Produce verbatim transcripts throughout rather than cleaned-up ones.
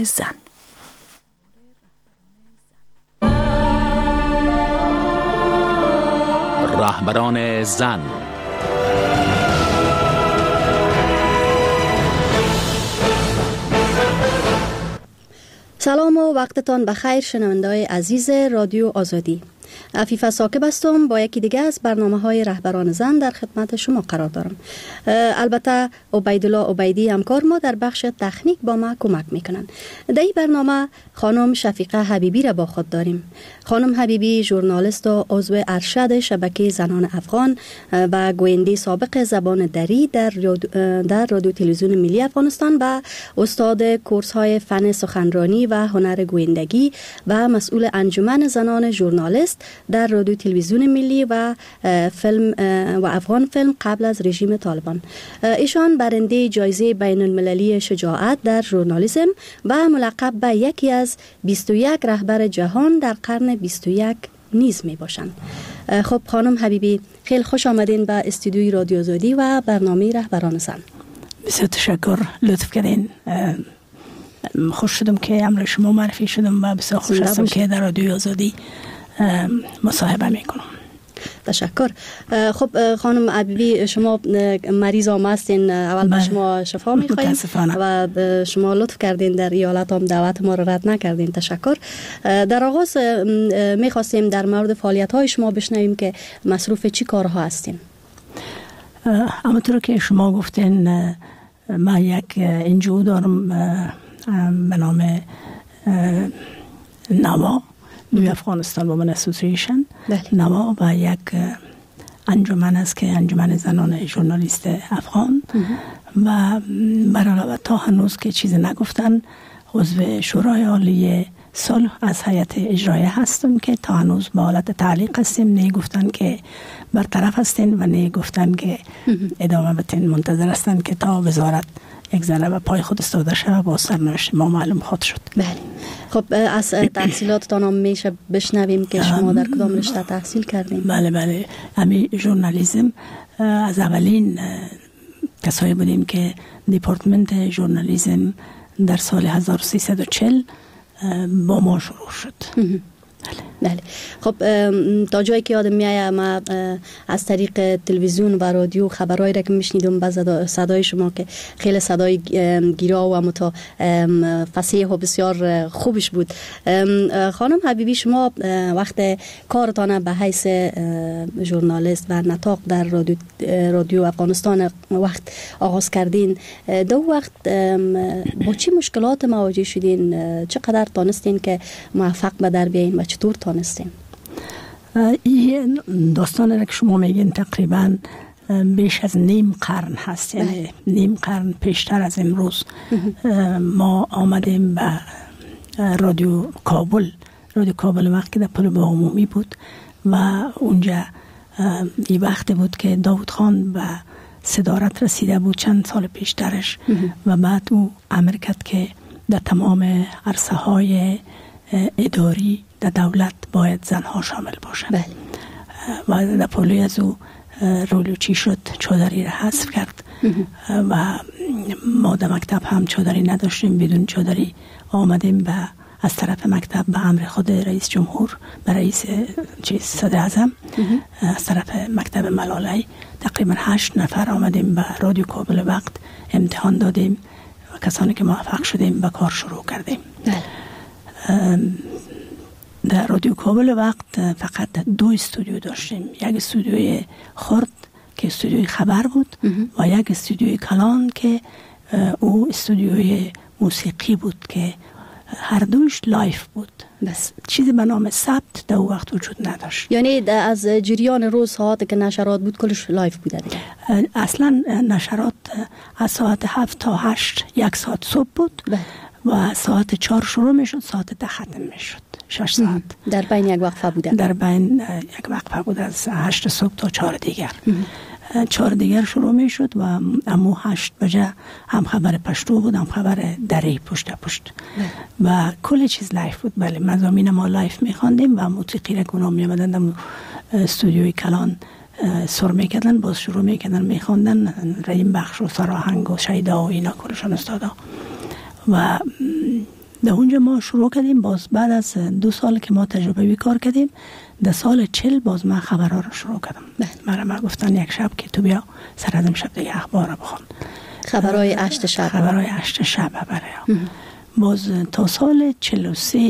زن. رهبران زن. سلام و وقتتان بخیر شنونده‌های عزیز رادیو آزادی. عفیفه ساکب هستم، با یکی دیگه از برنامه های رهبران زن در خدمت شما قرار دارم. البته عبیدالله عبیدی همکار ما در بخش تکنیک با ما کمک میکنن. در این برنامه خانم شفیقه حبیبی را با خود داریم. خانم حبیبی ژورنالیست و عضو ارشد شبکه زنان افغان و گوینده سابق زبان دری در در رادیو تلویزیون ملی افغانستان و استاد کورس های فن سخنرانی و هنر گویندگی و مسئول انجمن زنان ژورنالیست در رادیو تلویزیون ملی و فیلم و افغان فیلم قبل از رژیم طالبان. ایشان برنده جایزه بین المللی شجاعت در ژورنالیسم و ملقب به یکی از بیست و یک رهبر جهان در قرن بیست و یک نیز می باشند. خب خانم حبیبی، خیلی خوش آمدین به استودیوی رادیو آزادی و برنامه رهبران زن. بسیار تشکر، لطف کردین. خوش شدم که امروز شما معرفی شدم و بسیار خوش هستم که در رادیو آزادی مصاحبه میکنم. تشکر. خب خانم حبیبی، شما مریض هم هستین، اول به شما شفا میخواییم و شما لطف کردین در ایالت هم دعوت ما رو رد نکردین. تشکر. در آغاز میخواستیم در مورد فعالیت های شما بشنویم که مصروف چی کارها هستین. همونطور که شما گفتین، من یک انجیو دارم به نام نوا، نیو افغانستان وومن اسوسییشن نوا، و یک انجمن است که انجمن زنان ژورنالیست افغان و برای تا هنوز که چیزی نگفتن عضو شورای عالی صلح از هیئت اجرایه هستم که تا هنوز به حالت تعلیق هستیم. نه گفتن که برطرف هستین و نه گفتن که ادامه بتین، منتظر هستن که تا وزارت یک ذره به پای خود استاده شد با سرنوشت ما معلوم خود شد. بله. خب از تحصیلاتتان هم میشه بشنویم که شما در کدام رشته تحصیل کردین؟ بله بله، همین ژورنالیسم از اولین کسایی بودیم که دیپارتمنت ژورنالیسم در سال هزار و سیصد و چهل با ما شروع شد. بله. خب تا جایی که یادم میاد، ما از طریق تلویزیون و رادیو خبرهایی را که میشنیدم با صدای شما که خیلی صدای گیرا و متا فصیح و بسیار خوبش بود. خانم حبیبی، شما وقت کارتان به حیث ژورنالیست و نطاق در رادیو, رادیو افغانستان وقت آغاز کردین، دو وقت با چی مشکلات مواجه شدین؟ چقدر تانستین که موفق به در بیاین و چطور تانستین؟ این داستان را که شما میگین تقریبا بیش از نیم قرن هست، یعنی نیم قرن پیشتر از امروز. ما آمدیم به رادیو کابل. رادیو کابل وقتی در پل با عمومی بود و اونجا این وقتی بود که داود خان به صدارت رسیده بود چند سال پیشترش و بعد او امر کرد که در تمام عرصه های اداری در دولت باید زنها شامل باشن. بله. و در پولی از او رولو چی شد، چادری را حذف کرد و ما در مکتب هم چادری نداشتیم. بدون چادری آمدیم به از طرف مکتب به امر خود رئیس جمهور، به رئیس چیز صدر اعظم، از طرف مکتب ملالی تقریبا هشت نفر آمدیم به رادیو کابل وقت امتحان دادیم و کسانی که موفق شدیم به کار شروع کردیم. بله. در رادیو کابل وقت فقط دو استودیو داشتیم. یک استودیوی خرد که استودیوی خبر بود و یک استودیوی کلان که او استودیوی موسیقی بود که هر دوش لایف بود. بس چیزی به نام ثبت در وقت وجود نداشت. یعنی از جریان روز ساعت که نشرات بود کلش لایف بوده دیگه؟ اصلا نشرات از ساعت هفت تا هشت یک ساعت صبح بود. بله. و ساعت چهار شروع می شد، ساعت ده ختم می شد. شش ساعت در بین یک وقفه بوده. در بین یک وقفه بود از هشت صبح تا چهار دیگر. چهار دیگر شروع می شد و امو هشت بجه هم خبر پشتو بود، هم خبر دری پشت پشت و کل چیز لایف بود. بله، مضامین ما لایف می خواندیم و موسیقی را کنم می آمدن استودیوی کلان سر می کردن، باز شروع می کردن می خواندن ریم بخش و سراهنگ و شیدا و اینا کلشان استادا. و در اونجا ما شروع کردیم. باز بعد از دو سال که ما تجربه کار کردیم، در سال چل باز من خبرها رو شروع کردم. مرا ما گفتن یک شب که تو بیا سر از شب دیگه اخبار رو بخون، خبرهای هشت شب. خبرهای هشت شب برای باز تا سال چل و سه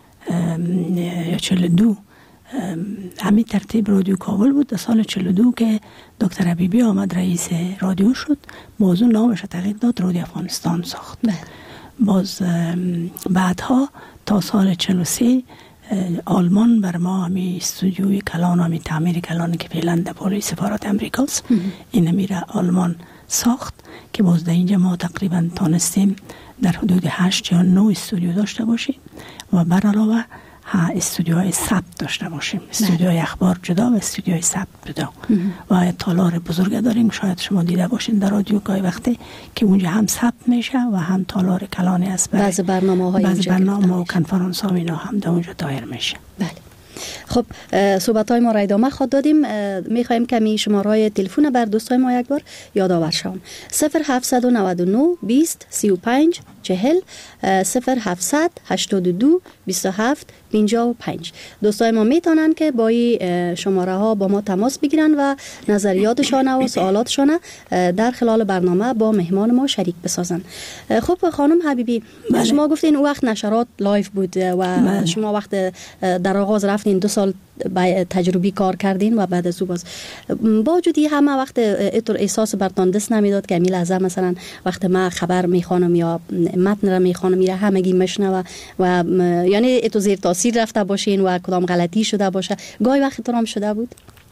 یا چل و دو همین ترتیب رادیو کابل بود. در سال چل و دو که دکتر حبیبی آمد رئیس رادیو شد، باز اون نامش تغییر داد، رادیو افغانستان ساخت. بله. باز بعدها تا سال چل و سه آلمان بر ما همی استودیوی کلان، همی تعمیر کلان که فعلا در بالای سفارت امریکاست، این میره آلمان ساخت که باز در اینجا ما تقریبا تانستیم در حدود هشت یا نه استودیو داشته باشیم و بر علاوه استودیوهای ثبت داشته باشیم. استودیوهای اخبار جدا و استودیوهای ثبت جدا و تالار بزرگ داریم. شاید شما دیده باشین در رادیو گاهی وقتی که اونجا هم ثبت میشه و هم تالار کلانی است. بعضی برنامه‌های بعضی برنامه و کنفرانس ها اینا هم در اونجا دایر میشه. بله. خب صحبت های ما را ادامه خواهد دادیم. میخوایم کمی شماره تلفن بر دوستای ما یک بار یادآور شوم. صفر هفتصد و نود و نه بیست سی و پنج چهل صفر هفتصد هشتاد و دو بیست و هفت پنجاه و پنج. دوستای ما میتونن که با این شماره ها با ما تماس بگیرن و نظریاتشان و سوالاتشان در خلال برنامه با مهمان ما شریک بسازن. خب خانم حبیبی، بله. شما گفتین اون وقت نشرات لایف بود و بله. شما وقت در آغاز رفتین دو سال تجربی کار کردین و بعد از او باز با وجودی همه وقت اینطور احساس برتان دست نمیداد که امی لحظه مثلا وقت ما خبر میخوانم یا متن را میخوانم میره همگی مشنوه و یعنی اینطور زیر تاثیر رفته باشین و کدام غلطی شده باشه؟ گاهی وقت ترام شده بود؟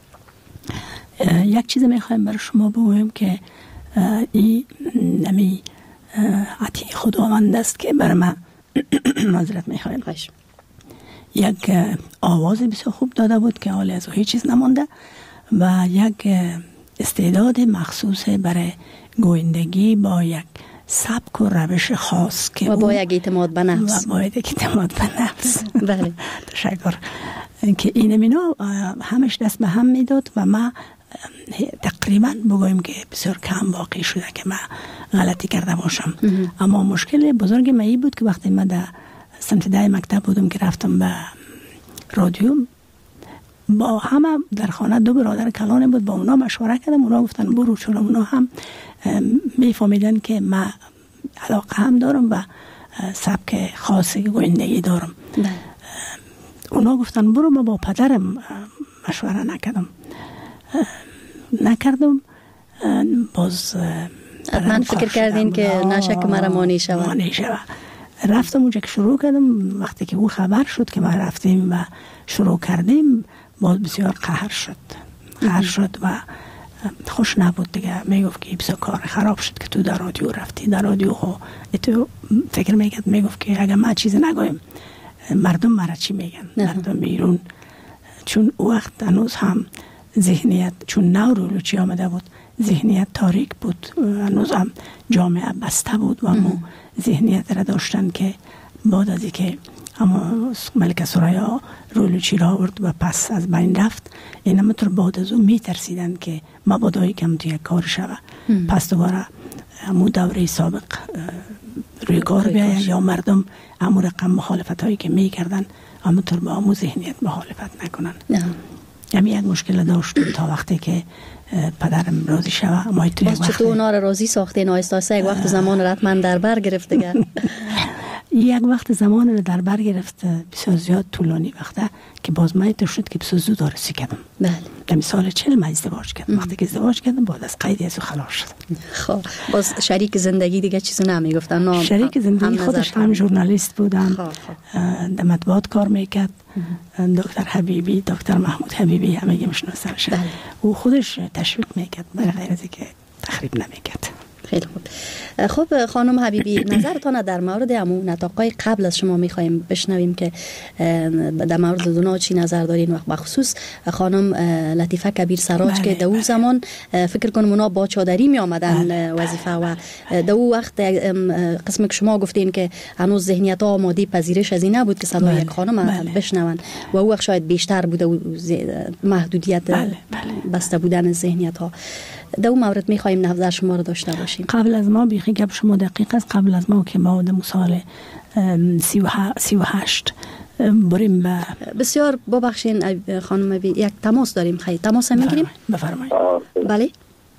یک چیز میخوایم برای شما بگویم که این نمی عطیه خداوند است که برای من معذرت میخوایم یک آواز بسیار خوب داده بود که حالی از هیچ چیز نمانده و یک استعداد مخصوص برای گویندگی با یک سبک و روش خاص که و با یک اعتماد به نفس و با یک اعتماد به نفس بله تشکر که این منو همش دست به هم میداد و ما تقریبا بگویم که بسیار کم واقع شده که من غلطی کرده باشم. اما مشکل بزرگ من این بود که وقتی من در سمت ده مکتب بودم که رفتم به رادیو، با همه در خانه دو برادر کلان بود، با اونا مشوره کردم، اونا گفتن برو، چون اونا هم میفهمیدن که من علاقه هم دارم و سبک خاصی گویندگی دارم. ده. اونا گفتن برو. ما با پدرم مشوره نکردم نکردم باز من فکر کردین که نشک مرا مانی شود مانی شود رفتم اونجا که شروع کردم. وقتی که او خبر شد که ما رفتیم و شروع کردیم باز بسیار قهر شد قهر شد و خوش نبود دیگه. میگفت که بسیار کار خراب شد که تو در رادیو رفتی. در رادیو خو تو فکر میکرد میگفت که اگر ما چیز نگویم مردم مرا چی میگن نه. مردم بیرون، چون او وقت هنوز هم ذهنیت چون نو رولوچی آمده بود، ذهنیت تاریک بود، هنوز هم جامعه بسته بود و مو ذهنیت را داشتن که بعد از اینکه اما ملک سرایا رولوچی را آورد و پس از بین رفت، این هم طور بعد از او می ترسیدن که مبادایی کم توی کار شود، پس دوباره همون دوره سابق روی کار بیاید یا مردم همون رقم مخالفت هایی که می کردن همون طور با همون ذهنیت مخالفت نکنن. همین یک مشکل داشتیم تا وقتی که پدرم راضی شود. ما باز چطور اونا را راضی ساختین؟ آیسته یک وقت زمان رات من در بر گرفت دیگه یک وقت زمان رو در بر گرفت بسیار زیاد طولانی وقته که باز من تو شد که بسیار زود آرسی کردم. بله. در سال چل من ازدواج کردم. وقتی که ازدواج کردم بعد از قید از خلاص شدم. خب باز شریک زندگی دیگه چیزی نمیگفتن؟ نه شریک زندگی خودش هم ژورنالیست بودم، در مطبوعات کار میکرد. دکتر حبیبی، دکتر محمود حبیبی همه میشناسنش. بله. او خودش تشویق میکرد برای غیر از اینکه تخریب نمیکرد. خیلی خوب. خب خانم حبیبی، نظرتان در مورد همون نطاقای قبل از شما میخوایم بشنویم که در مورد دونا چی نظر دارین و بخصوص خانم لطیفه کبیر سراج بله، که در اون زمان فکر کنم اونا با چادری می آمدن بله، وظیفه و در اون وقت قسم که شما گفتین که هنوز ذهنیت ها آماده پذیرش از این نبود که صدای بله، یک خانم بله، بشنون و اون وقت شاید بیشتر بوده محدودیت بله، بله، بسته بودن ذهنیت ها. در اون مورد میخوایم نظر شما رو داشته باشیم. قبل از ما بیخی گپ شما دقیق است. قبل از ما که ما در سال سی و هشت بریم به بسیار ببخشین خانم بی یک تماس داریم. خیلی تماس هم میگیریم. بفرمایید. بله.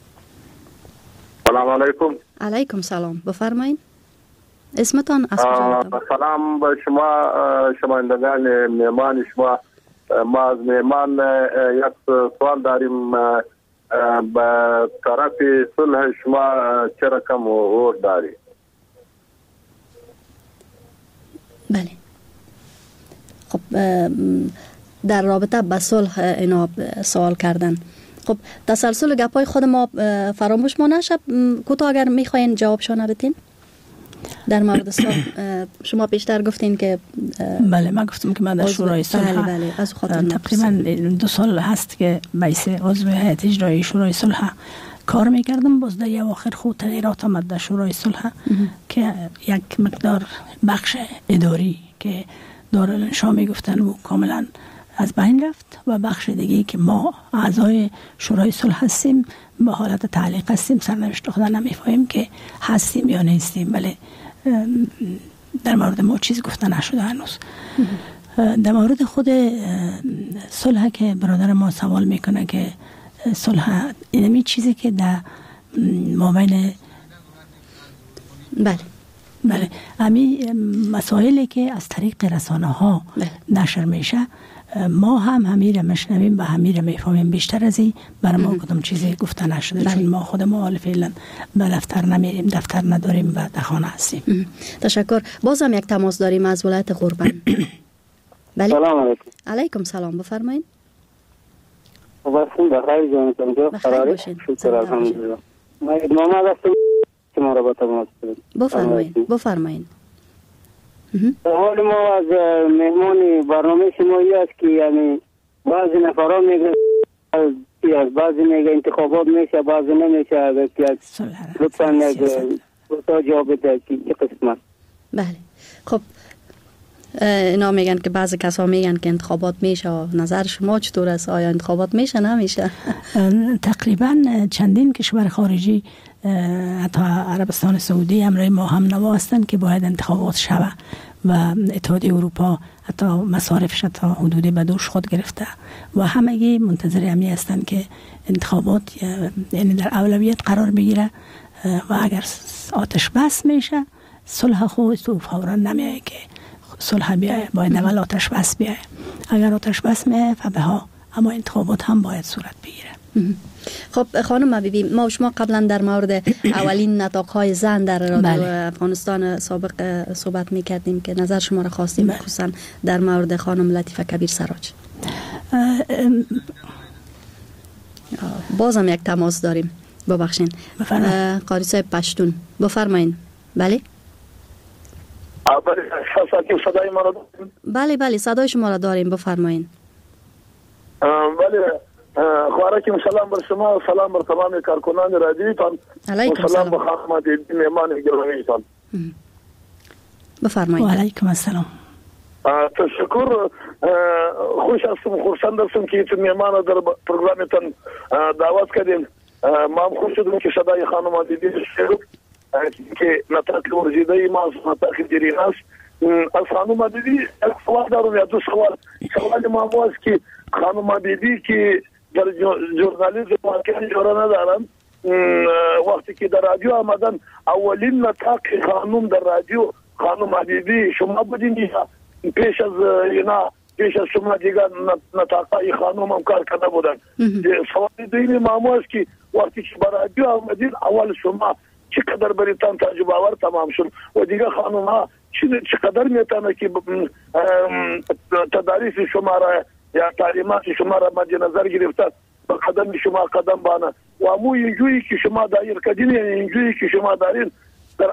سلام علیکم. علیکم سلام. بفرمایید. اسمتان از کجا؟ سلام به شما شنوندگان مهمان شما. ما از مهمان یک سوال داریم. به طرف صلح شما چه رقم اور داری؟ بله. خب در رابطه با صلح اینا سوال کردن. خب تسلسل گپای خود ما فراموش ما نشه. کوتاه اگر میخواین جوابشون بدین در مورد صلح. شما بیشتر گفتین که بله من گفتم که من در شورای صلح بله بله از تقریبا دو سال هست که بیس عضو هیئت اجرایی شورای صلح کار میکردم. باز در اواخر خود تغییرات آمد در شورای صلح که یک مقدار بخش اداری که دارالانشا میگفتن و کاملا از بین رفت و بخش دیگه که ما اعضای شورای صلح هستیم به حالت تعلیق هستیم. سرنوشت خدا نمیفهمیم که هستیم یا نیستیم. ولی در مورد ما چیز گفته نشده هنوز. در مورد خود صلح که برادر ما سوال میکنه که صلح اینمی چیزی که در مابین بله بله امی مسائلی که از طریق رسانه ها نشر میشه ما هم همین را مشنویم و همین را میفهمیم. بیشتر از این برای ما کدام چیزی گفته نشده. بله. چون ما خود ما فعلا به دفتر نمیریم، دفتر نداریم و در خانه هستیم. تشکر. باز هم یک تماس داریم از ولایت قربان. بله. سلام علیکم. علیکم سلام. بفرمایید. واسم بخیر جانتون جو قراره شکر الحمدلله. ما محمد هستم که ما را با تماس داریم. بفرمایید. بفرمایید. حال ما از مهمان برنامه شمایی است که یعنی بعضی نفران میگن از بعضی میگه انتخابات میشه بعضی نمیشه. لطفا یک تا جواب بده که چه قسمت. بله خب اینا میگن که بعضی کسا میگن که انتخابات میشه. نظر شما چطور است؟ آیا انتخابات میشه نمیشه؟ تقریبا چندین کشور خارجی حتی عربستان سعودی امرای ما هم نوا هستند که باید انتخابات شود و اتحادیه اروپا حتی مصارفش تا حدودی به دوش خود گرفته و همگی منتظر همی هستند که انتخابات یعنی در اولویت قرار بگیره و اگر آتش بس میشه صلح خود تو فورا نمیایه که صلح بیایه، باید اول آتش بس بیایه. اگر آتش بس میایه فبها، اما انتخابات هم باید صورت بگیره. خب خانم بیبی، ما و شما قبلا در مورد اولین نطاق‌های زن در رادیو بله. افغانستان سابق صحبت می‌کردیم که نظر شما را خواستیم، بله. خصوصا در مورد خانم لطیفه کبیر سراج. بازم یک تماس داریم، ببخشین. قاری صاحب پشتون، بفرمایید. بله صدای ما را داریم؟ بله بله صدای شما را داریم، بفرمایید. بله خوارکیم، سلام بر شما و سلام بر تمام کارکنان رادیوتان و سلام به خانم دیدی مهمان گرامیتان. بفرمایید. و علیکم السلام. تشکر. خوش هستم، خرسند هستم که تو مهمان در پروگرامتان دعوت کردین. ما هم خوش شدم که صدای خانم دیدی شنیدم که نطاق ورزیده ما از نطاق جریان است. از خانم دیدی یک سوال دارم یا دو سوال. سوال ما است که خانم دیدی که در ژورنالیسم واقعا جوره ندارن، وقتی که در رادیو آمدن اولین نطاق خانم در رادیو خانم حبیبی شما بودین یا پیش از اینا پیش از شما دیگه نطاقای خانم هم کار کرده بودن؟ سوال دویمی ما است که وقتی که بر رادیو آمدین اول شما چقدر بریتان تجربه آور تمام شد و دیگه خانم ها چقدر میتونه که تدریس شما را یا تعلیمات شما را مد نظر گرفته به قدم شما قدم بانه و امو اینجوری که شما دایر کدین، یعنی اینجوری که شما دارین در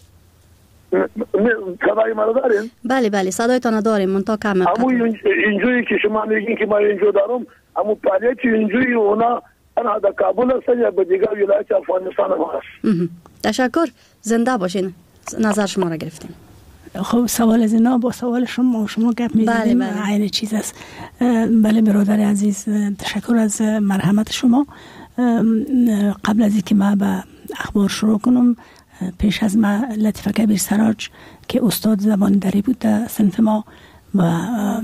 صدای ما دارین؟ بله بله صدایتان داریم منطقه کمه. امو اینجوری که شما میگین که ما اینجا دارم امو پالیتی اینجوری اونا انا در کابل هستن یا به دیگر ولایت افغانستان هم هست. تشکر، زنده باشین، نظر شما را گرفتیم. خب سوال از اینا با سوال شما شما گپ می‌زدیم، بله بله. عین چیز است. بله برادر عزیز، تشکر از مرحمت شما. قبل از اینکه ما به اخبار شروع کنم پیش از ما لطیفه کبیر سراج که استاد زبان دری بود در صنف ما و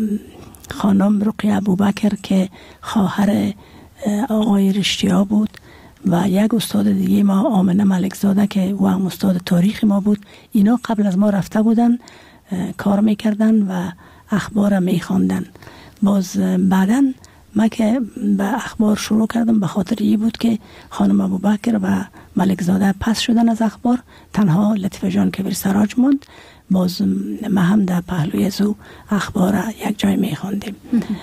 خانم رقیه ابوبکر که خواهر آقای رشتیا بود و یک استاد دیگه ما آمنه ملکزاده که او هم استاد تاریخ ما بود. اینا قبل از ما رفته بودن کار میکردن و اخبار میخواندن. باز بعداً ما که به اخبار شروع کردم به خاطر ای بود که خانم ابوبکر و ملکزاده پس شدن از اخبار، تنها لطیفه جان کبیر سراج موند. باز ما هم در پهلوی زو اخبار یک جای میخواندیم.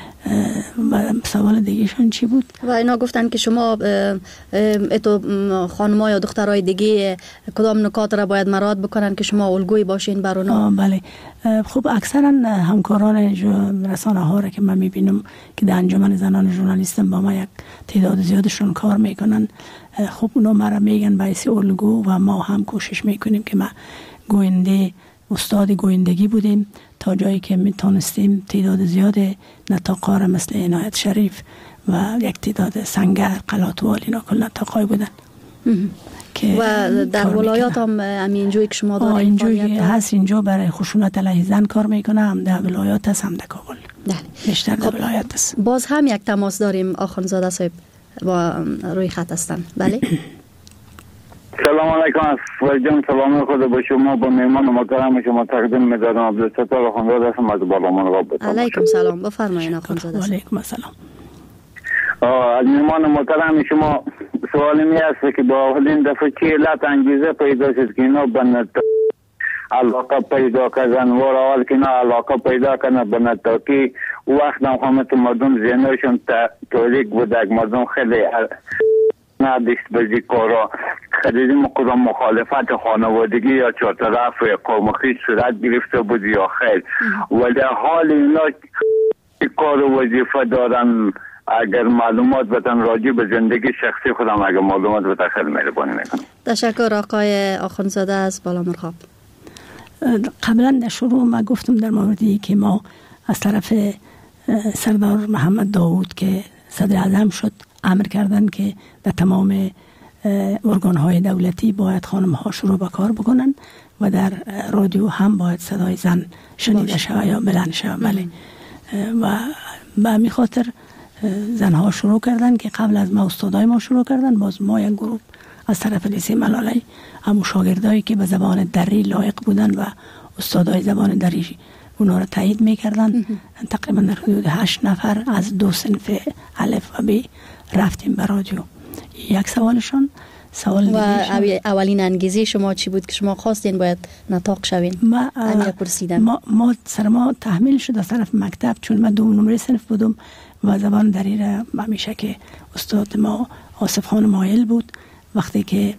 و سوال دیگهشون چی بود؟ و اینا گفتن که شما اتو خانم‌ها یا دخترای دیگه کدام نکات را باید مراعات بکنن که شما الگوی باشین بر اونا؟ بله. خب اکثرا همکاران رسانه ها را که من میبینم که در انجمن زنان ژورنالیستم با ما یک تعداد زیادشون کار میکنن، خب اونا مرا میگن باعث الگو و ما هم کوشش میکنیم که ما گوینده استاد گویندگی بودیم تا جایی که میتونستیم تعداد زیاد نطاقا را مثل عنایت شریف و یک تعداد سنگر قلاتوال اینا کل نطاقای بودن که و در ولایات هم همینجوری که شما دارید اینجوری هست. اینجا برای خشونت علیه زن کار میکنه، هم در ولایات هست هم در کابل. بیشتر در ولایات هست. باز هم یک تماس داریم. آخوندزاده صاحب با روی خط هستن. بله. سلام علیکم. فرجان سلام خود با شما، با مهمان محترم شما تقدیم می‌دارم. عبدالستار آخوندزاده هستم از بالامان رابطه. علیکم سلام، بفرمایید آخوندزاده. علیکم السلام. از مهمان محترم شما سوالی می است که با اولین دفعه چه علت انگیزه پیدا شد که اینا بنت علاقه پیدا کردن و اول که اینا علاقه پیدا کردن بنت که وقت هم همه مردم ذهنشون توریک بودک، مردم خیلی نداشت بزی کارا خیلی کدام مخالفت خانوادگی یا چهارطرف قوم خویش صورت گرفته بود یا خیر، ولی حال اینا کار و وظیفه دارن. اگر معلومات بدن راجع به زندگی شخصی خودم اگر معلومات بدن خیلی مهربانی میکنم. تشکر آقای آخوندزاده از بالامرغاب. قبلا در شروع ما گفتم در موردی که ما از طرف سردار محمد داوود که صدر اعظم شد امر کردن که در تمام ارگان‌های دولتی باید خانم‌ها شروع به کار بکنن و در رادیو هم باید صدای زن شنیده شود یا بلند شود. بله. و به همین خاطر زنها شروع کردن که قبل از ما استادای ما شروع کردن. باز ما یک گروه از طرف لیسه ملاله همون شاگردایی که به زبان دری لایق بودن و استادای زبان دری اونا را تایید میکردن، تقریبا در حدود هشت نفر از دو صنف الف و ب رفتیم به رادیو. یک سوالشون سوال و اولین انگیزه شما چی بود که شما خواستین باید نطاق شوین؟ ما ما, ما سر ما تحمیل شد از طرف مکتب، چون من دوم نمره صنف بودم و زبان دری را همیشه که استاد ما آصف خان مایل بود، وقتی که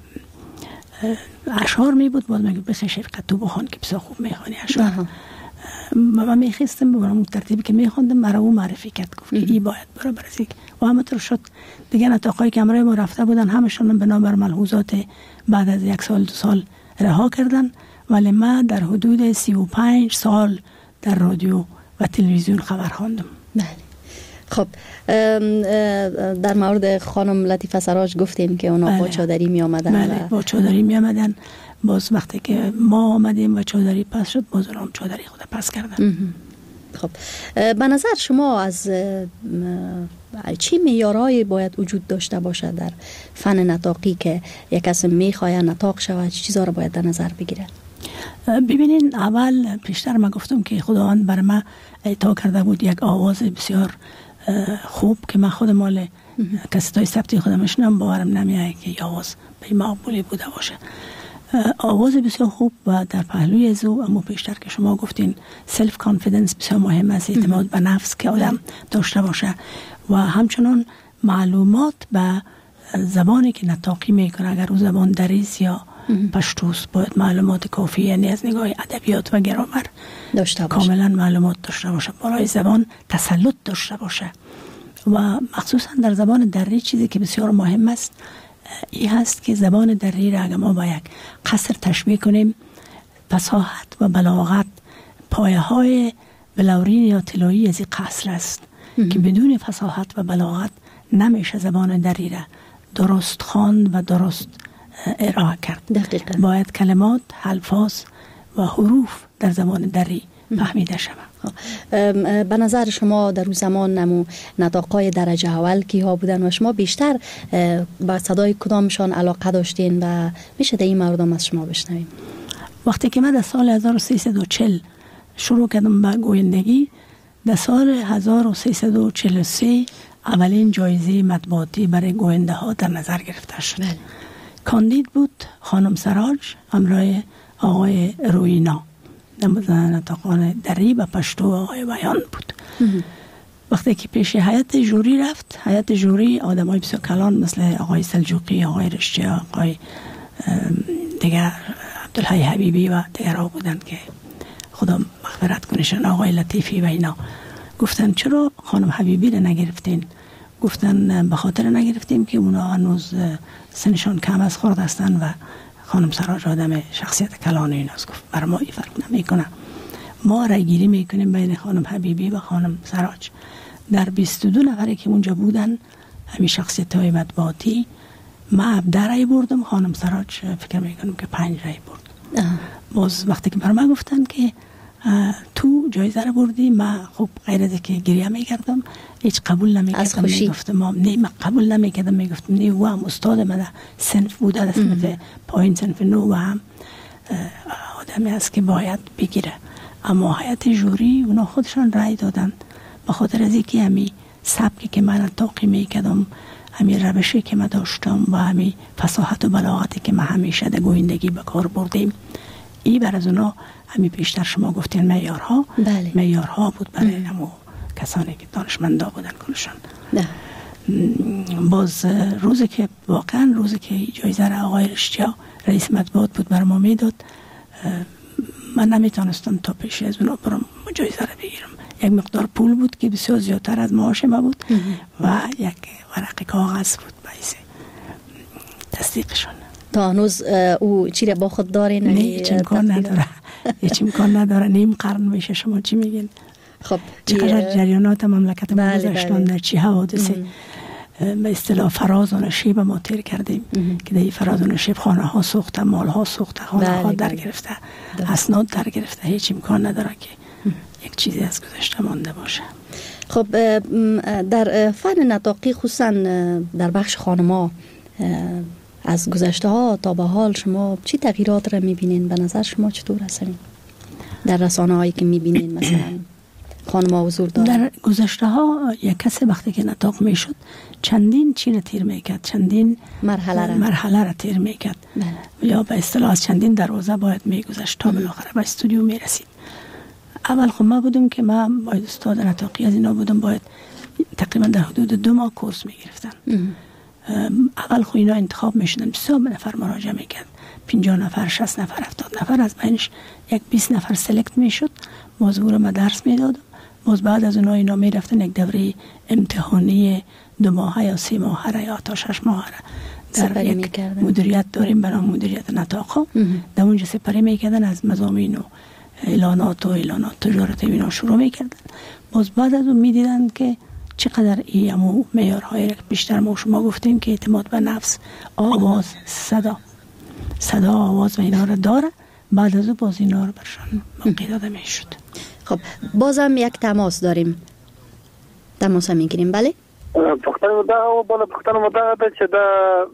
اشعار می بود باز میگه بس شرکت تو بخوان که بسیار خوب میخوانی اشعار. من میخواستم به اون ترتیبی که میخوندم مرا او معرفی کرد، گفت که ای باید برو برزیک و همطور شد. دیگه نطاقای که همراه ما رفته بودن همشون بنابر ملحوظات بعد از یک سال دو سال رها کردن، ولی من در حدود سی و پنج سال در رادیو و تلویزیون خبر خواندم. بله. خب در مورد خانم لطیفه سراج گفتیم که اونا بله. با چادری می آمدن. بله با چادری می آمدن. باز وقتی که ما آمدیم و چادری پس شد باز هم چادری خود پس کردن. خب به نظر شما از چی معیارهایی باید وجود داشته باشد در فن نطاقی که یک کس میخواد نطاق شود؟ چه چیزا رو باید در نظر بگیره؟ ببینین اول پیشتر ما گفتم که خداوند بر ما عطا کرده بود یک آواز بسیار خوب که من خود مال کسیتای ثبتی خودم میشنم باورم نمیاد که آواز به مقبولی بوده باشه. آواز بسیار خوب و در پهلوی زو اما پیشتر که شما گفتین سلف کانفیدنس بسیار مهم است، اعتماد به نفس که آدم داشته باشه و همچنان معلومات به زبانی که نطاقی میکنه، اگر او زبان دریز یا پشتوس باید معلومات کافی یعنی از نگاه ادبیات و گرامر داشته باشه، کاملا معلومات داشته باشه، برای زبان تسلط داشته باشه. و مخصوصا در زبان دری چیزی که بسیار مهم است این هست که زبان دری را اگر ما با یک قصر تشبیه کنیم، فصاحت و بلاغت پایه های بلورین یا طلایی از این قصر است که بدون فصاحت و بلاغت نمیشه زبان دری را درست خواند و درست ارائه کرد. دقیقا. باید کلمات، الفاظ و حروف در زبان دری فهمیده شود. به نظر شما در اون زمان نمو نطاقای درجه اول کی ها بودن و شما بیشتر با صدای کدامشان علاقه داشتین و میشه در این مورد از شما بشنویم؟ وقتی که من در سال هزار و سیصد و چهل شروع کردم به گویندگی، در سال هزار و سیصد و چهل و سه اولین جایزه مطبوعاتی برای گوینده ها در نظر گرفته شد. بله. کاندید بود خانم سراج همراه آقای روینا، نطاقان دری و پشتو آقای بیان بود. وقتی که پیش هیئت جوری رفت، هیئت جوری آدمای بسیار کلان مثل آقای سلجوقی، آقای رشتی، آقای دیگر عبدالحی حبیبی و دیگرها بودند که خدا مغفرت کنشان، آقای لطیفی و اینا گفتن چرا خانم حبیبی رو نگرفتین؟ گفتن به خاطر نگرفتیم که اونا هنوز سنشان کم از خورد هستن و خانم سراج آدم شخصیت کلان ایناست. گفت برای ما این فرق نمیکنه، ما رای گیری میکنیم بین خانم حبیبی و خانم سراج. در بیست و دو نفری که اونجا بودن همین شخصیت های مطبوعاتی، ما هفده رای بردم، خانم سراج فکر میکنم که پنج رای برد. باز وقتی که بر من گفتن که تو جایزه رو بردی، من خب غیر از که گریه میکردم، هیچ قبول نمیکردم. میگفتم ما نه، من قبول نمیکردم، میگفتم نه و هم استاد من صنف بوده، در صنف پایین صنف نو و هم آدمی است که باید بگیره. اما هیئت جوری اونا خودشان رای دادن به خاطر از اینکه همی سبکی که من تاقی میکردم، همی روشی که من داشتم و همی فصاحت و بلاغتی که من همیشه در گویندگی به کار بردیم، این بر از اونا همی پیشتر شما گفتین معیارها. بله. معیارها بود برای همو کسانی که دانشمندا بودن کلشان. باز روزی که واقعا روزی که جایزه را آقای رشتیا رئیس مطبوعات بود بر ما میداد، من نمیتونستم تا پیش از اونا برم جایزه را بگیرم. یک مقدار پول بود که بسیار زیادتر از معاش ما بود و یک ورق کاغذ بود باعث تصدیقشون. تا هنوز او چی را با خود داره؟ نه هیچ امکان نداره، هیچ امکان نداره. نیم قرن میشه. شما چی میگین؟ خب چقدر جریانات مملکت ما گذاشتن، در چی حوادث به اصطلاح فراز و نشیب ما تیر کردیم که در این فراز و نشیب خانه ها سوخته، مال ها سوخته، خانه ها در گرفته، اسناد در گرفته. هیچ امکان نداره که یک چیزی از گذشته مانده باشه. خب در فن نطاقی خصوصا در بخش خانما از گذشته ها تا به حال شما چی تغییرات را میبینین؟ به نظر شما چطور هستین در رسانه هایی که میبینین؟ مثلا خانما حضور دارن؟ در گذشته ها یک کسی وقتی که نطاق میشد چندین چی را تیر میکرد، چندین مرحله را مرحله را تیر میکرد. بله. یا به اصطلاح از چندین دروازه باید میگذشت تا بالاخره به استودیو میرسید. اول خب ما بودم که من باید استاد نطاقی از اینا بودم، باید تقریبا در حدود دو ماه کورس میگرفتن. اول خب اینا انتخاب میشدن، بسیار نفر مراجعه میکرد، پنجاه نفر، شصت نفر، هفتاد نفر، از بینش یک بیست نفر سلکت میشد. موضوع رو من درس میدادم. باز بعد از اونها اینا میرفتن یک دوره امتحانی دو ماهه یا سه ماهه یا تا شش ماهه در یک میکردن. مدیریت داریم برای مدیریت نطاق، در اونجا سپری میکردن، از مضامین و اعلانات و اعلانات تجارت اینا شروع میکردن. باز بعد از اون میدیدن که چقدر این همو معیارهای بیشتر ما شما گفتیم که اعتماد به نفس، آواز، صدا صدا آواز و اینا رو داره. بعد از اون باز اینا رو برشان موقع داده میشد. خب بازم یک تماس داریم، تماس میگیریم. بله پختن مدعا و بالا پختن مدعا ده چه ده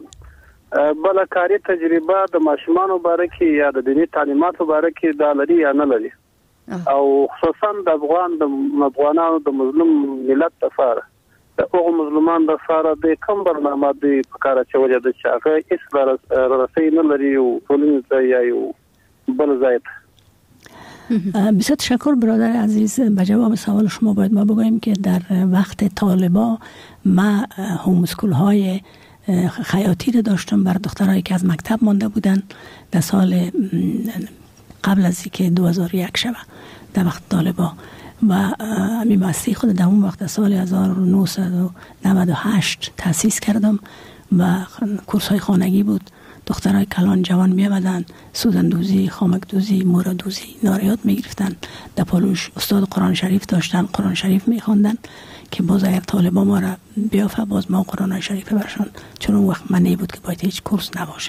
بالا کاری تجربه د ماشومانو باره کې یا د دینی تعلیماتو باره کې دا لري یا نه لري، او خصوصا د افغان د افغانانو د مظلوم ملت لپاره د هغو مظلومان لپاره د کوم برنامه دی په کار اچولې ده چې هغه هیڅ رسۍ نه لري او ټولنې ته یا یو بل ځای ته. بسیار تشکر برادر عزیز. به جواب سوال شما باید ما بگوییم که در وقت طالبا ما هومسکول های خیاطی رو داشتم بر دخترایی که از مکتب مانده بودن در سال قبل از اینکه دو هزار و یک شود، در وقت طالبا. و همین بسته خود در اون وقت سال هزار و نهصد و نود و هشت تأسیس کردم و کورس های خانگی بود. دخترای کلان جوان می آمدن، سوزن دوزی، خامک دوزی، مورا دوزی ناریات می گرفتن. در پالوش استاد قرآن شریف داشتن، قرآن شریف می خواندن که باز اگر طالبا ما را بیافه باز ما قرآن شریف برشان، چون اون وقت منی بود که باید هیچ کورس نباشه.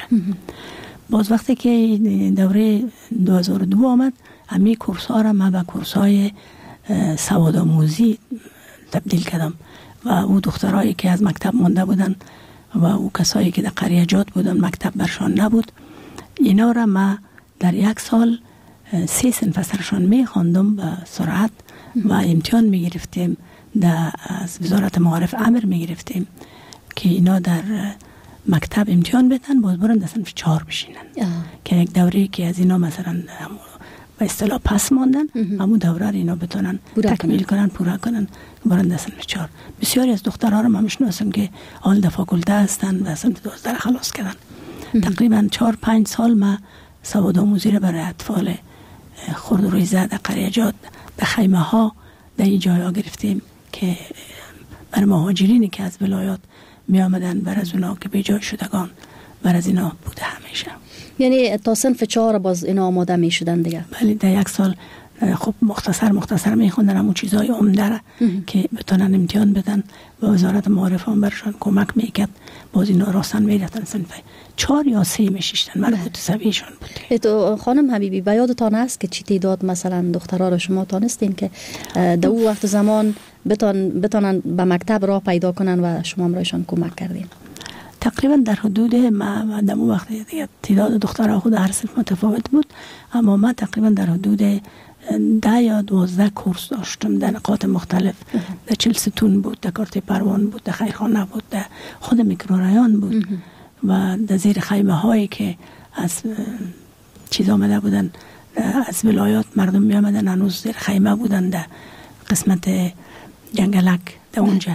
باز وقتی که دوره دو هزار و دو آمد، همین کورس ها را من به کورس های سوادآموزی تبدیل کردم و او دخترایی که از مکتب مانده بودن و او کسایی که در قریجات بودن مکتب برشان نبود، اینا را ما در یک سال سه صنف سرشان می خواندم به سرعت و امتحان می گرفتیم. در از وزارت معارف امر می گرفتیم که اینا در مکتب امتحان بدن، باز برن در صنف چهار بشینن که یک دوره که از اینا مثلا به اصطلاح پس ماندن، همون دوره اینا بتونن تکمیل کنن، پورا کنن، برن در صنف چهار. بسیاری از دخترها رو من میشناسم که حال در فاکولته هستن و صنف دوازده خلاص کردن. تقریبا چهار پنج سال ما سوادآموزی رو برای اطفال خرد و ریزه در قریجات در خیمه ها در این جاها گرفتیم که برای مهاجرینی که از ولایات می آمدن، بر از اونا که به جای شدگان، بر از اینا بوده همیشه. یعنی تا صنف چهار باز اینا آماده می شدن دیگه؟ بله، در یک سال خب مختصر مختصر می خوندن همون چیزای عمده که بتونن امتحان بدن و وزارت معارف هم برشان کمک میکرد، باز اینا راستن میرفتن صنف چهار یا سه میشیشتن مربوط سویشان بود. تو خانم حبیبی به یادتان است که چی تعداد مثلا دخترها رو شما تانستین که در اون وقت زمان بتون بتونن به مکتب راه پیدا کنن و شما هم رایشان کمک کردین؟ تقریبا در حدود ما در اون وقت تعداد دخترها خود هر صنف متفاوت بود، اما ما تقریبا در حدود ده یا دوازده کورس داشتم در نقاط مختلف. در چلستون بود، در کارت پروان بود، در خیرخانه بود، در خود میکرورایان بود و در زیر خیمه هایی که از چیز آمده بودن از ولایات مردم می آمدن، هنوز زیر خیمه بودن در قسمت جنگلک در اونجا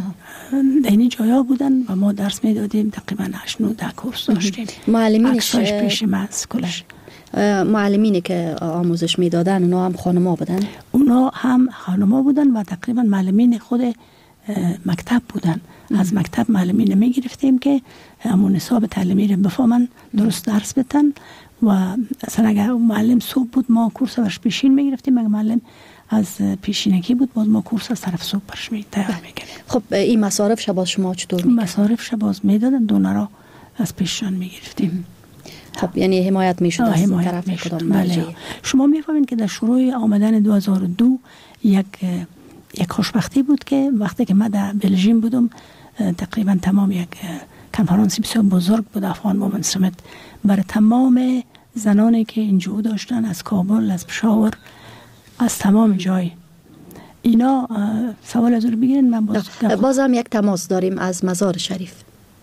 در اینی جایا بودن و ما درس می دادیم. تقریبا هشت نه ده کورس داشتیم. معلمینش پیش ما از کلش معلمینی که آموزش میدادن اونا هم خانما بودن؟ اونا هم خانما بودن و تقریبا معلمین خود مکتب بودن. از مکتب معلمین می گرفتیم که همون نصاب تعلیمی رو بفهمن، درست درس بدن و اصلا اگر معلم صبح بود ما کورس برش پیشین می گرفتیم، اگر معلم از پیشینکی بود باز ما کورس از طرف صبح برش می تیار می کردیم. خب این مصارف شباز شما چطور می؟ مصارف شباز می دادن، دونارا از پیششان می گرفتیم. خب یعنی حمایت می شد از طرف کدام مرجع؟ شما می فهمید که در شروع آمدن دو هزار و دو یک یک خوشبختی بود که وقتی که من در بلژیم بودم، تقریبا تمام یک کنفرانسی بسیار بزرگ بود افغان وومن سمیت برای تمام زنانی که اینجا داشتن، از کابل، از پشاور، از تمام جای. اینا سوال از رو بگیرن. من باز باز هم یک تماس داریم از مزار شریف.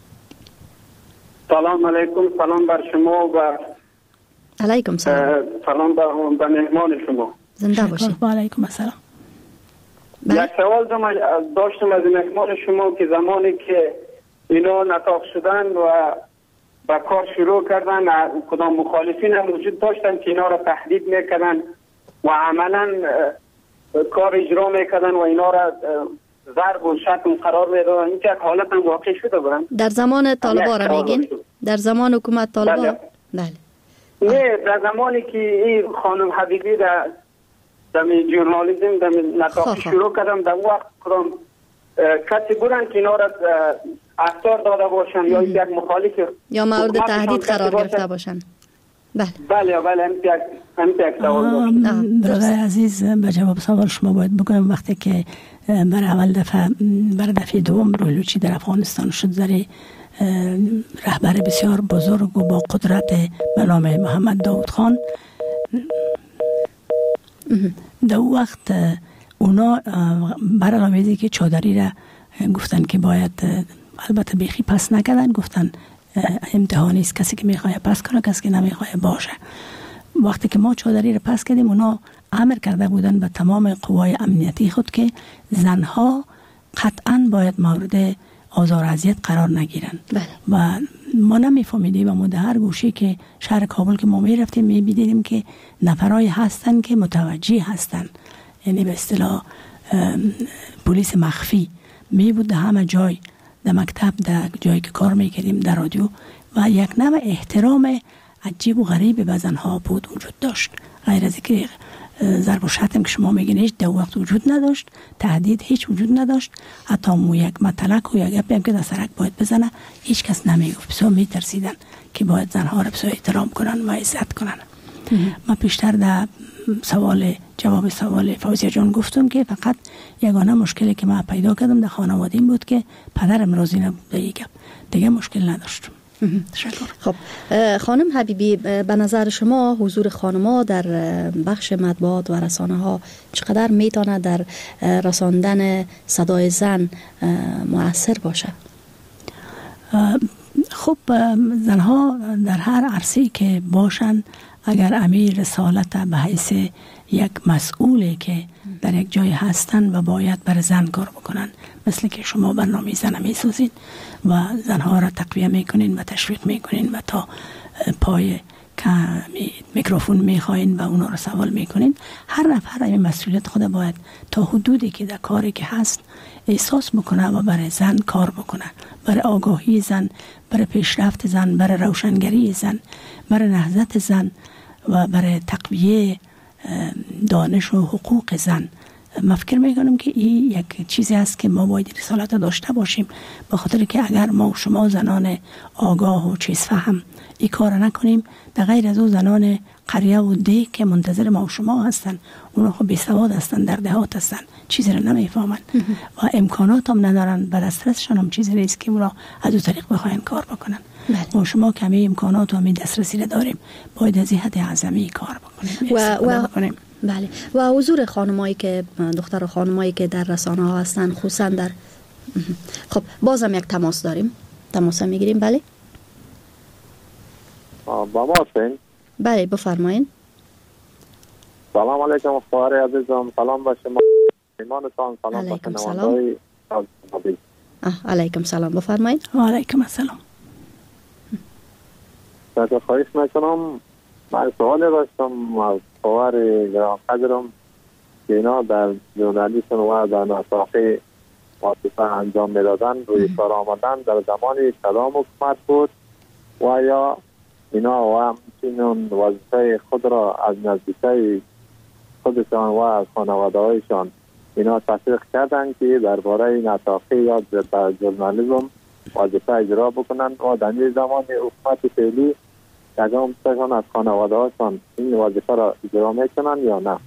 سلام علیکم. سلام بر شما و علیکم سلام. سلام به مهمان شما. زنده باشید. و علیکم السلام. یک سوال داشتم از مهمان شما که زمانی که اینا نطاق شدن و با کار شروع کردن، کدام مخالفین هم وجود داشتن که اینا را تهدید میکردن و عملا کار اجرا میکردن و اینا را ضرب و شتم قرار میدادن. این که حالت هم واقع شده بودن در زمان طالبا را میگین؟ در زمان حکومت طالبا؟ بله. بله. نه، در زمانی که این خانم حبیبی در دمی جورنالیزم دمی نطاق شروع کردم، در وقت کدام کسی بودن که اینا را اختار داده باشن یا یک مخالف یا مورد تهدید قرار گرفته باشن؟ بله بله بله هم یک سوال داشت. برادر عزیز، به جواب سوال شما باید بگویم وقتی که برای اول دفعه برای دفعه دوم روحلوچی در افغانستان شد، زیر رهبر بسیار بزرگ و با قدرت به نام محمد داود خان، در وقت اونا برای آمیزی که چادری را گفتن که باید، البته بیخی پس نکردن، گفتن امتحانی است، کسی که میخواه پس کنه، کسی که نمیخواه باشه. وقتی که ما چادری را پس کردیم، اونا امر کرده بودن به تمام قوای امنیتی خود که زنها قطعا باید مورد آزار و اذیت قرار نگیرن. بله. و ما نمیفهمیدیم، اما در هر گوشه که شهر کابل که ما میرفتیم میبینیم که نفرای هستن که متوجه هستن، یعنی به اصطلاح پلیس مخفی می بود در همه جای، در مکتب، در جایی که کار میکردیم، در رادیو و یک نوع احترام عجیب و غریب به زنها بود وجود داشت. غیر از اینکه ضرب و شتم که شما میگین هیچ دو وقت وجود نداشت، تهدید هیچ وجود نداشت، حتی مو یک مطلق و یک گپی هم که در سرک باید بزنه هیچ کس نمیگفت. بسیار میترسیدن که باید زنها را بسیار احترام کنن و عزت کنن. من پیشتر در سوال جواب سوال فوزیه جان گفتم که فقط یگانه مشکلی که من پیدا کردم در خانواده این بود که پدرم راضی نبود دیگه دیگه مشکل نداشتم. تشکر. خب خانم حبیبی، به نظر شما حضور خانم‌ها در بخش مطبوعات و رسانه ها چقدر میتونه در رساندن صدای زن مؤثر باشه؟ خب زنها در هر عرصه‌ای که باشن، اگر امیر رسالت به حیث یک مسئولی که در یک جای هستن و باید بر زن کار بکنن، مثل که شما برنامه زن میسازین و زنها را تقویه میکنین و تشویق میکنین و تا پای میکروفون میخواین و اونا را سوال میکنین، هر نفر این مسئولیت خود باید تا حدودی که در کاری که هست احساس بکنه و برای زن کار بکنه، برای آگاهی زن، برای پیشرفت زن، برای روشنگری زن، برای نهضت زن و برای تقویه دانش و حقوق زن. من فکر میکنم که این یک چیزی است که ما باید رسالت داشته باشیم، به خاطر که اگر ما و شما زنان آگاه و چیز فهم این کار نکنیم، در غیر از او زنان قریه و ده که منتظر ما و شما هستن، اونا خب بیسواد هستن، در دهات هستن، چیزی رو نمیفهمن و امکانات هم ندارن، به دسترسشان هم چیزی نیست که اونا از او طریق بخواین کار بکنن. ما شما کمی امکانات و همی دسترسی داریم، باید از حد اعظمی کار بکنیم و, و بکنیم. بله. و حضور خانمایی که دختر و خانمایی که در رسانه ها هستن، خصوصا در خب بازم یک تماس داریم، تماس میگیریم. بله با ما هستین؟ بله بفرمایین. سلام علیکم خواهر عزیزم، سلام به شما ایمانتان، سلام به شنونده‌های عزیز. علیکم سلام، بفرمایین. و علیکم السلام. تشکر خواهش میکنم. من سوالی داشتم از خواهر گرانقدرم که اینا در ژورنالیسم و در نساخه وظیفه انجام میدادن، روی کار آمدن در زمان کدام حکومت بود و یا اینا و همچنین وظیفه خود را از نزدیکای خودشان و از خانواده هایشان اینا تشویق کردن که درباره نساخه یا در ژورنالیسم وظیفه اجرا بکنن و در زمان حکومت فعلی یکم تشان از خانواده هاشان این وظیفه را اجرا میکنن یا نه؟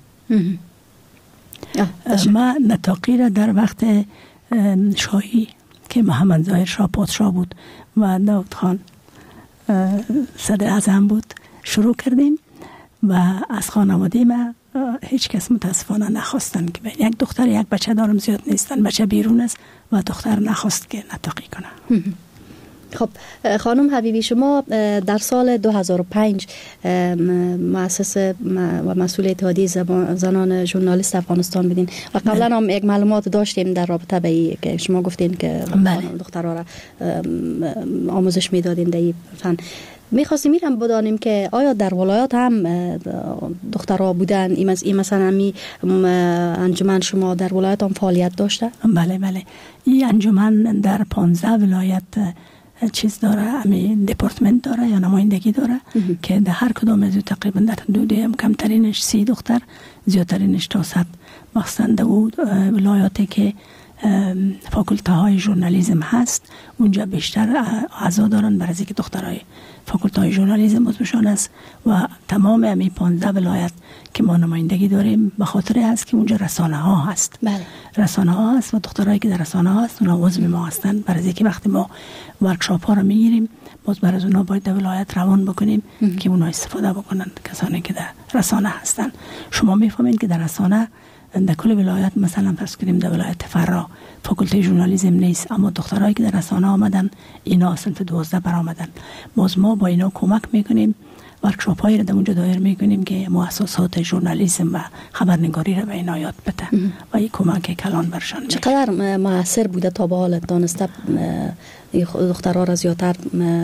ما نطاقی را در وقت شاهی که محمد ظاهر شاه پادشاه بود و داود خان صدر اعظم بود شروع کردیم و از خانواده ما هیچ کس متاسفانه نخواستن که یک دختر یک بچه دارم زیاد نیستن، بچه بیرون است و دختر نخواست که نطاقی کنه. خب خانم حبیبی، شما در سال دو هزار و پنج مؤسس و مسئول اتحادیه زنان ژورنالیست افغانستان بودین و قبلا هم یک معلومات داشتیم در رابطه به این که شما گفتین که دخترها را آموزش میدادین در این فن. میخواستیم میرم بدانیم که آیا در ولایات هم دخترها بودن؟ این مثلا می انجمن شما در ولایات هم فعالیت داشته؟ بله بله، این انجمن در پانزده ولایت چیز داره، همین دپارتمنت داره یا نمایندگی داره که در هر کدام از تقریبا در حدود کمترینش سی دختر، زیادترینش تا صد، مخصوصا در ولایاتی که فاکولته های ژورنالیسم هست اونجا بیشتر اعضا دارن، برای اینکه دخترای فاکولته های ژورنالیسم عضوشان است و تمام همین پانزده ولایت که ما نمایندگی داریم به خاطر هست که اونجا رسانه ها هست. بله. رسانه ها هست و دخترایی که در رسانه ها هست اونا عضو ما هستن، برای اینکه وقتی ما ورکشاپ ها رو میگیریم باز برای اونا باید در ولایت روان بکنیم ام. که اونا استفاده بکنن، کسانی که در رسانه هستن. شما میفهمید که در رسانه در کل ولایت مثلا فرض کنیم در ولایت فرا فاکولته ژورنالیسم نیست، اما دخترایی که در رسانه آمدن اینا صنف دوازده برآمدن، باز ما با اینا کمک میکنیم، ورکشاپ هایی رو در اونجا دایر میکنیم که مؤسسات ژورنالیسم و خبرنگاری رو به اینا یاد بده و این کمک کلان برشان. چقدر مؤثر بوده تا به حال دانسته دخترها را زیادتر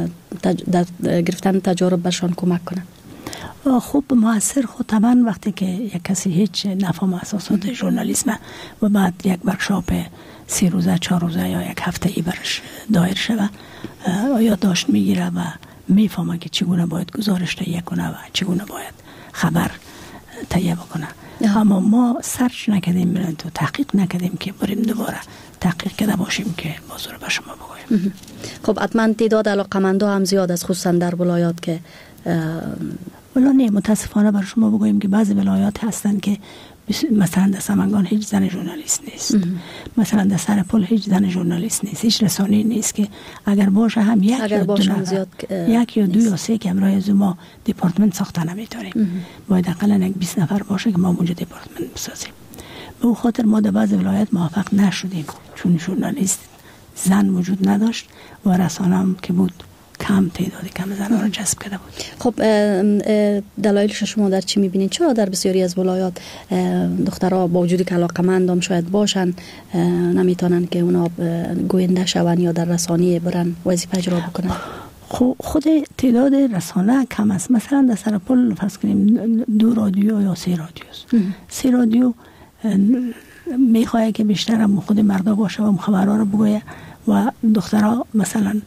گرفتن تجارب برشان کمک کنن؟ خوب مؤثر خود طبعا وقتی که یک کسی هیچ نفهم اساسات ژورنالیسم و بعد یک ورکشاپ سی روزه چهار روزه یا یک هفته ای برش دایر شده یا داشت میگیره و میفهمه که چگونه باید گزارش تهیه کنه و چگونه باید خبر تهیه بکنه. اما ما سرچ نکردیم تو تحقیق نکردیم که بریم دوباره تحقیق کرده باشیم که بازو رو به شما بگویم. خب حتما تعداد علاقمندا هم زیاد است، خصوصا در ولایات که ولی نه، متاسفانه بر شما بگویم که بعضی ولایات هستن که مثلا در سمنگان هیچ زن ژورنالیست نیست، مثلا در سرپل هیچ زن ژورنالیست نیست، هیچ رسانه‌ای نیست که اگر باشه هم یک اگر یا دو زیاد یک یا دو یا سه که امرای از ما دیپارتمنت ساخته نمیتونیم. باید اقلا یک بیست نفر باشه که ما اونجا دیپارتمنت بسازیم. به اون خاطر ما در بعض ولایت موفق نشدیم چون ژورنالیست زن وجود نداشت و رسانه هم که بود کم تعدادی کم زنان رو جذب کرده بود. خب دلایلش شما در چی میبینید؟ چرا در بسیاری از ولایات دخترها با وجودی که علاقمند هم شاید باشن نمیتونن که اونا گوینده شون یا در رسانه برن وظیفه اجرا بکنن؟ خود تعداد رسانه کم است. مثلا در سرپل فرض کنیم دو رادیو یا سه رادیوست. سه رادیو میخواه که بیشتر هم خود مردا باشه و خبرها رو بگویه و دخترها مثلا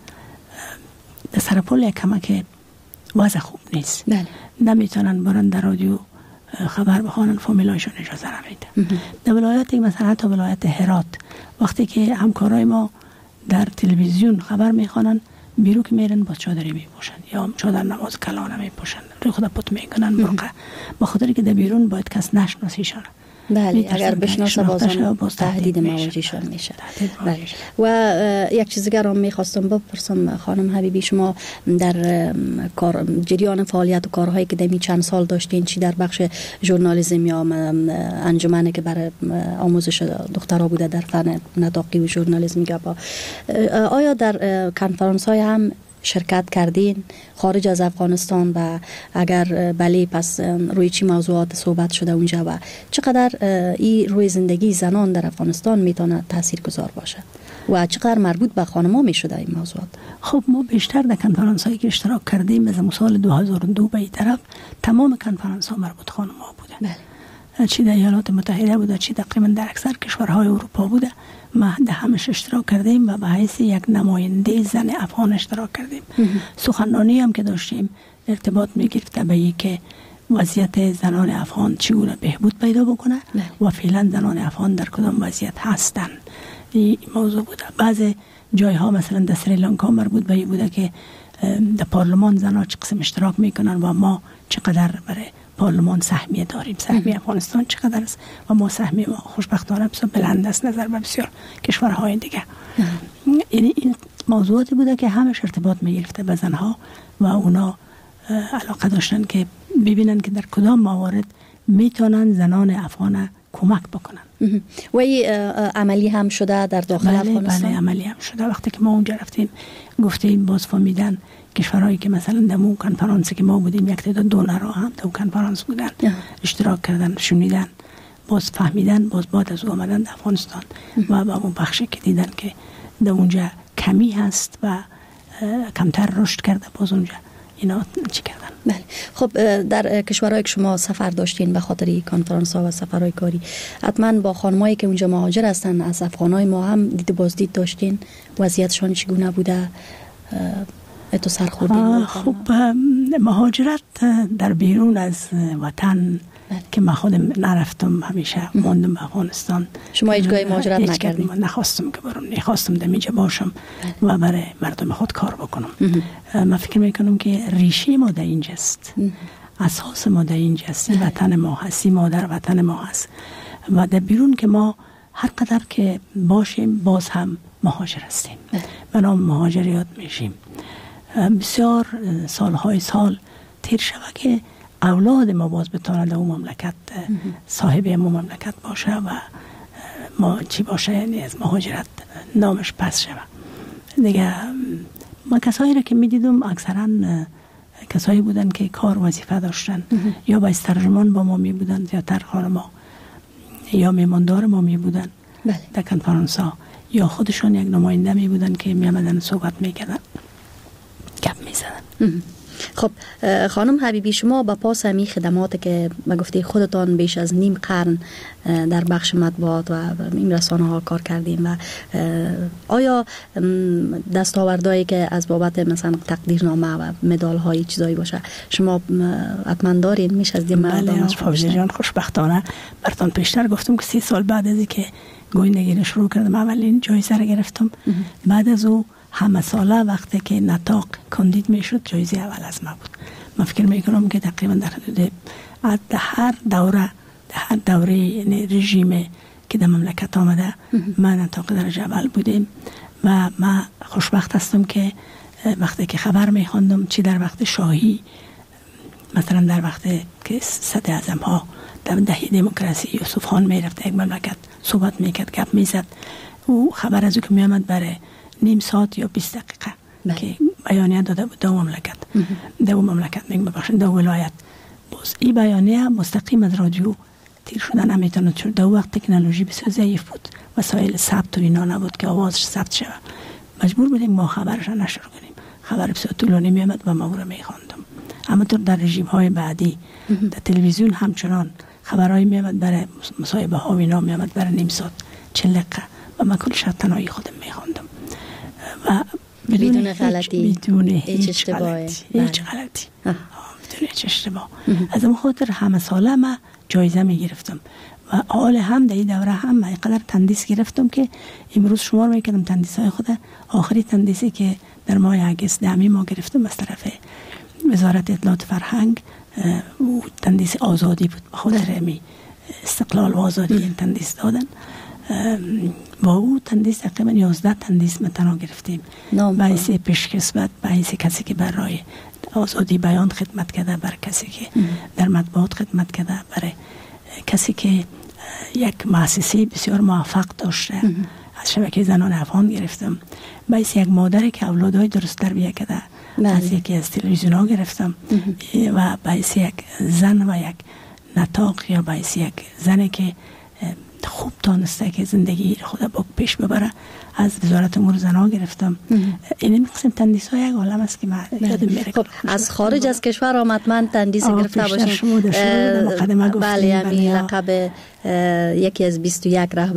در سرپل یک کمک وضع خوب نیست. بله. نمیتونن برن در رادیو خبر بخوانن، فامیلایشون اجازه نمیده. در ولایت مثلا حتی ولایت هرات وقتی که همکارای ما در تلویزیون خبر میخوانن بیرو که میرن با چادری میپوشن یا چادر نماز کلانه میپوشن، روی خود پت میکنن برقه، با خاطر که در بیرون باید کس نشناسیشان. بله، اگر بشناسه بازم تهدید مواجهشان میشه. بله. و یک چیز دیگر هم میخواستم بپرسم خانم حبیبی، شما در کار جریان فعالیت و کارهایی که دمی چند سال داشتین، چی در بخش ژورنالیسم یا انجمنی که برای آموزش دخترها بوده در فن نطاقی و ژورنالیسم، آیا در کنفرانس های هم شرکت کردین خارج از افغانستان و اگر بله پس روی چی موضوعات صحبت شده اونجا و چقدر این روی زندگی زنان در افغانستان میتونه تاثیرگذار باشه و چقدر مربوط به خانم‌ها میشده این موضوعات؟ خب ما بیشتر در کنفرانس هایی که اشتراک کردیم از سال دو هزار و دو به این طرف تمام کنفرانس ها مربوط خانم‌ها بوده. بله. چی در ایالات متحده بوده، چی تقریبا در اکثر کشورهای اروپا بوده. ما در همش اشتراک کردیم و به حیث یک نماینده زن افغان اشتراک کردیم. سخنرانی هم که داشتیم ارتباط میگرفت به این که وضعیت زنان افغان چگونه بهبود پیدا بکنه و فعلا زنان افغان در کدام وضعیت هستن. این موضوع بوده. بعضی جایها مثلا در سریلانکا مربوط به این بوده که در پارلمان زنان چه قسم اشتراک میکنن و ما چقدر برای پارلمان سهمیه داریم، سهمیه افغانستان چقدر است و ما سهمیه ما خوشبختانه بسیار بلند است نظر به بسیار کشورهای دیگه. یعنی این موضوعاتی بوده که همش ارتباط میگرفته به زنها و اونا علاقه داشتن که ببینن که در کدام موارد میتونن زنان افغان کمک بکنن. و این عملی هم شده در داخل بله افغانستان؟ بله عملی هم شده. وقتی که ما اونجا رفتیم گفتیم باز فهمیدن کشورهایی که مثلا در اون کنفرانسی که ما بودیم یک تعداد دونرها هم در اون کنفرانس بودن اشتراک کردن، شنیدن، باز فهمیدن، باز بعد از او آمدن در افغانستان و با اون بخشی که دیدن که در اونجا کمی هست و کمتر رشد کرده باز اونجا اینا چی کردن. بله. خب در کشورهایی که شما سفر داشتین به خاطر این کنفرانس ها و سفرهای کاری حتما با خانمایی که اونجا مهاجر هستن از افغانای ما هم دید بازدید داشتین، وضعیتشان چگونه بوده؟ تو سرخوردین؟ خب مهاجرت در بیرون از وطن بله. که من خودم نرفتم، همیشه موندم به افغانستان. شما هیچگاه مهاجرت نکردین؟ من نخواستم که برم، نخواستم دمیجه باشم بله. و برای مردم خود کار بکنم. من فکر میکنم که ریشه ما در اینجاست، اساس ما در اینجاست، وطن ما هست، مادر وطن ما هست و در بیرون که ما هر قدر که باشیم باز هم مهاجر هستیم و نام مهاجریات میشیم. بسیار سالهای سال تیر شود که اولاد ما باز بتانه در اون مملکت صاحب اون مملکت باشه و ما چی باشه، یعنی از مهاجرت نامش پس شود دیگه. ما کسایی را که میدیدم اکثرا کسایی بودن که کار وظیفه داشتن یا باید ترجمان با ما می بودن یا ترخار ما یا میماندار ما می بودن بله. در کنفرانس ها یا خودشون یک نماینده می بودن که می آمدن صحبت می کردن، گپ می زدن. خب خانم حبیبی، شما با پاس همی خدمات که ما گفته خودتان بیش از نیم قرن در بخش مطبوعات و این رسانه ها کار کردیم و آیا دستاوردهایی که از بابت مثلا تقدیرنامه و مدال های چیزایی باشه شما حتما دارین؟ میشه از این بله فاوزه جان، خوشبختانه براتون پیشتر گفتم که سی سال بعد از اینکه گویندگی شروع کردم اولین جایزه را گرفتم. بعد از او همه ساله وقتی که نطاق کاندید میشد جایزه اول از ما بود. من فکر میکنم که تقریبا در حدود در هر دوره در هر دوره یعنی رژیم که در مملکت آمده من نطاق درجه اول بودیم و من خوشبخت هستم که وقتی که خبر میخواندم چی در وقت شاهی، مثلا در وقت که صدر اعظم ها در دهه دموکراسی یوسف خان میرفت یک مملکت صحبت میکرد گپ میزد، او خبر از او که میامد برای نیم ساعت یا بیست دقیقه بله. که بیانیه داده بود دو مملکت دو مملکت میگم ببخشید دو ولایت، باز این بیانیه مستقیم از رادیو تیر شدن نمیتونه، چون دو وقت تکنولوژی بسیار ضعیف بود، وسایل ثبت و اینا نبود که آوازش ثبت شود، مجبور بودیم ما خبرش نشر کنیم. خبر بسیار طولانی میامد و ما او را میخواندم. اما تو در رژیم های بعدی در تلویزیون همچنان خبرهای میامد برای مصاحبه ها و اینا میامد برای نیم ساعت چهل دقیقه و من کلش تنهایی خودم میخواندم و بدون, بدون غلطی، بدون هیچ اشتباهی، هیچ غلطی، بدون هیچ اشتباه. از اون خاطر همه ساله من جایزه میگرفتم و حال هم در این دوره هم من اینقدر تندیس گرفتم که امروز شمار میکردم تندیس های خود. آخری تندیسی که در ماه اگست دهمی ما گرفتم از طرف وزارت اطلاعات فرهنگ، او تندیس آزادی بود، به خاطر امی استقلال و آزادی این تندیس دادن. با او تندیس تقریبا یازده تندیس متنا گرفتیم، باعث پیشکسوت، باعث کسی که برای آزادی بیان خدمت کرده، برای کسی که در مطبوعات خدمت کرده، برای کسی که یک مؤسسه بسیار موفق داشته. از شبکه زنان افغان گرفتم، باعث یک مادر که اولادهای درست تربیت کرده، از یکی از تلویزیون ها گرفتم و باعث یک زن و یک نطاق یا باعث یک زنی که خوب تانسته که زندگی خود با پیش ببره از وزارت امور زنها گرفتم. این قسم تندیس ها یک عالم است که من یادم میره. خب از خارج از کشور آمدمن تندیس گرفته باشین. بله، همین لقب یکی از بیست و یک رهبر